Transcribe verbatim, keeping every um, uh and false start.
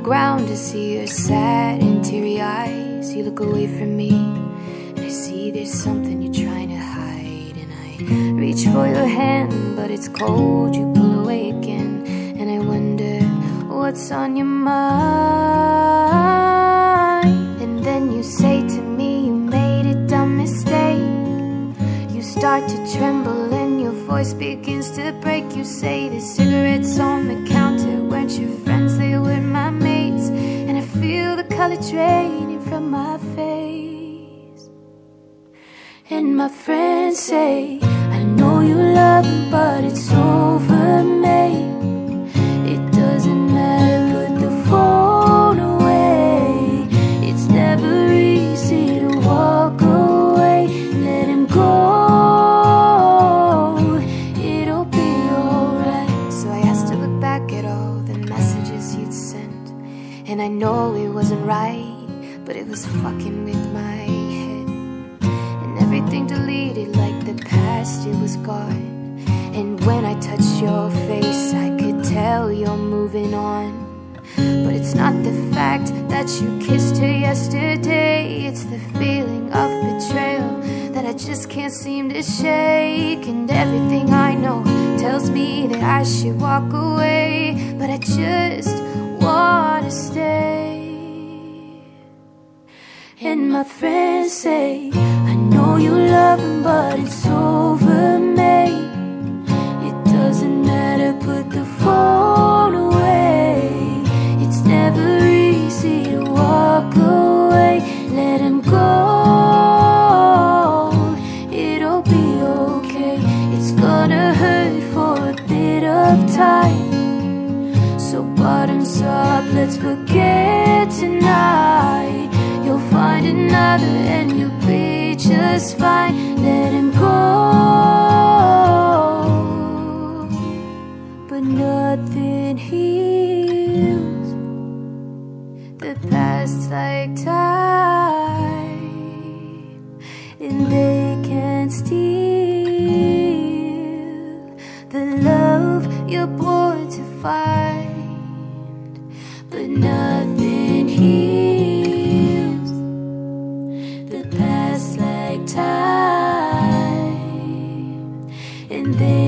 ground to see your sad and teary eyes. You look away from me, and I see there's something you're trying to hide. And I reach for your hand, but it's cold. You pull away again, and I wonder what's on your mind. And then you say to me you made a dumb mistake. You start to tremble and your voice begins to break. You say the cigarettes on the counter weren't your friends, they were my mates. And I feel the color draining from my face. And my friends say, I know you love him, but it's over, mate. It doesn't matter, put the phone away. It's never easy to walk away. Let him go, it'll be alright. So I asked to look back at all the messages you'd sent. And I know it wasn't right, but it was fucking with my head. And everything deleted like the past, it was gone. And when I touched your face, I could tell you're moving on. But it's not the fact that you kissed her yesterday, it's the feeling of betrayal that I just can't seem to shake. And everything I know tells me that I should walk away, but I just wanna stay. And my friends say, I know you love him, but it's over, mate. It doesn't matter, put the phone away. It's never easy to walk away. Let him go, it'll be okay. It's gonna hurt for a bit of time. So bottoms up, let's forget tonight. You'll find another and you'll be just fine. Let him go, but nothing heals the past like time, and they can't steal the love you're born to find. But nothing heals the past like time, and they